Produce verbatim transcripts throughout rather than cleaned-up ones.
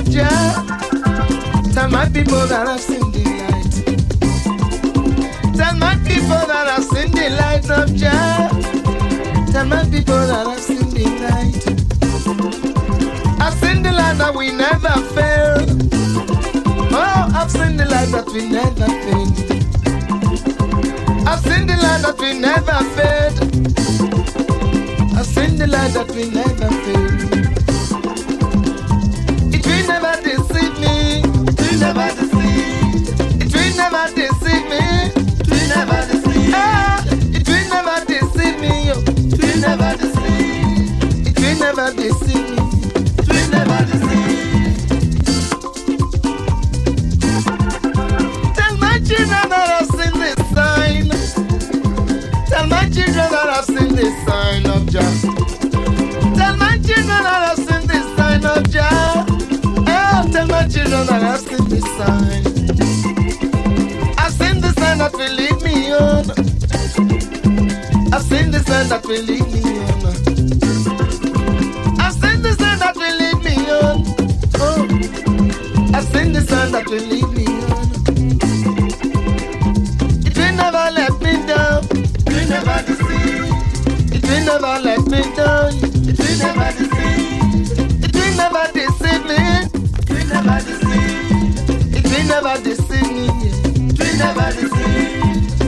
of Jah. Tell my people that I've seen the light. Tell my people that I've seen the light of Jah. Tell my people that I've seen the light. I've seen the light that we never fail. Oh, I've seen the light that we never fail. I've seen the light that we never failed. I've seen the light that we never failed. It will never deceive me. It will never deceive. It will never deceive me. It will never deceive. Ah, it will never deceive me. It will never deceive. It will never deceive me. It will never deceive. Tell my children that I've seen this sign. Tell my children that I've seen this sign of Jah. Tell my children that I've seen this sign of Jah. Oh, tell my children that I've seen this sign. I've seen the sign that will lead me on. I've seen the sign that will lead me on. I've seen the sign that will lead me on. Oh, I've seen the sign that will lead me on. It will never let me down. It will never deceive. It will never let me down. It will never deceive. It will never deceive me. It will never deceive. It will never deceive me. It will never deceive.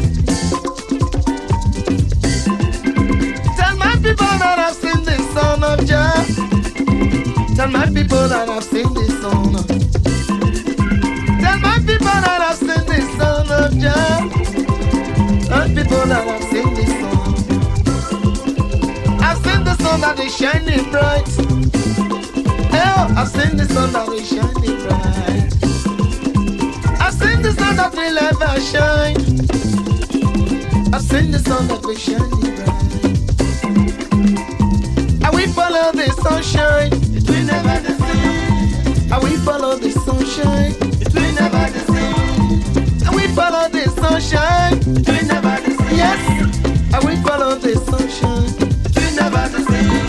Tell my people that I've seen the Son of Jah. Tell my people that I've seen the Son of Jah. Tell my people that I've seen the Son of Jah. Tell people that I've seen the sun. I've seen the sun that is shining bright. Oh, I've seen the sun that is shining bright. I've seen the sun that will ever shine. I've seen the sun that will shine bright. I will follow the sunshine. It will never deceive. I will follow the sunshine. It will never deceive. I will follow the sunshine. It will never deceive. Yes, I will follow the sunshine. It will never deceive.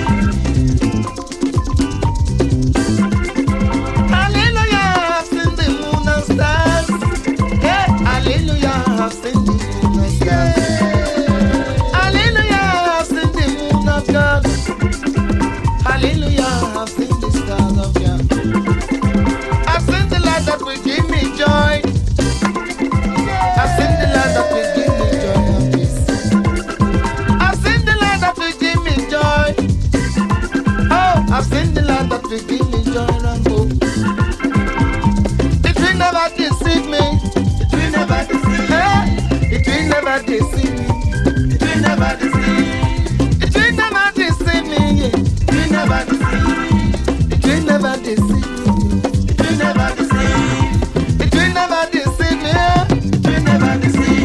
Hallelujah, I've seen the moon and stars. Hey, hallelujah, I've seen the moon and stars. Hallelujah, I've seen the moon of God. Hallelujah, I've seen the stars of God. I've seen the light that will give me joy. I've seen the light that will give me joy and peace. I've seen the light that will give me joy. Oh, I've seen the light that will give me joy and hope. It will never deceive me. It will never deceive me. Eh? It will never deceive me. It will never deceive. It will never deceive me. Yeah. It will never deceive. It will never deceive me. It will never deceive. It will never deceive me. It will never deceive.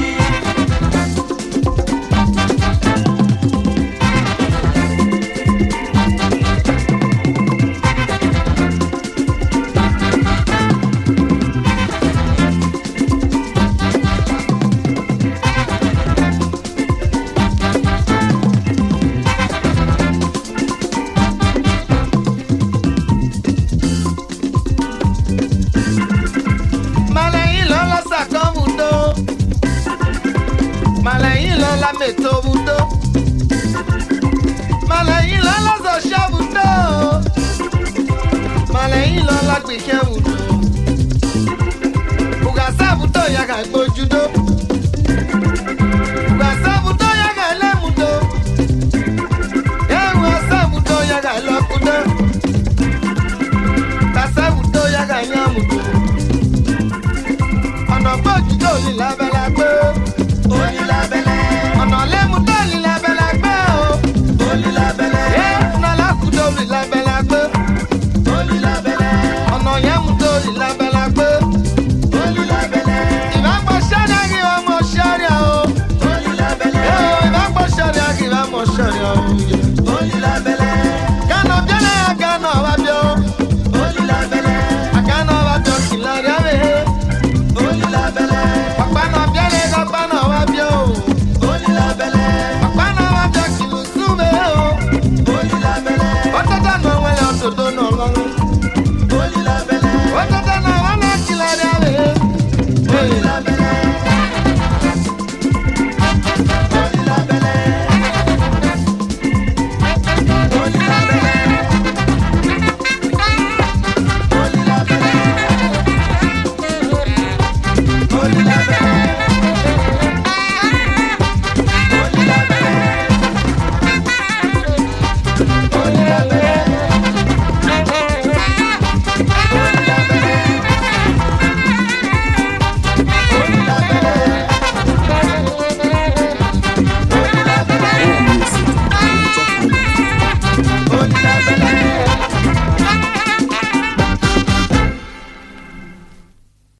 Malayin lola meto budo. Malayin lola zosha budo. Malayin lola gbike budo. Ugasa budo yaga gbojudo. Ugasa budo yaga lemudo. Ugasa budo yaga lokudo. Ugasa budo yaga nyamudo. Ọ̀nà gbójúdó ni lábẹ́lá gbé. Oli labẹ́lẹ́. Ọ̀nà lẹ́mu tó li labẹ́lá gbé o. Oli labẹ́lẹ́. Ẹ ọ̀nà lákùúdó li labẹ́lá gbé. Oli labẹ́lẹ́. Ọ̀nà yẹ́mu tó li labẹ́lá gbé.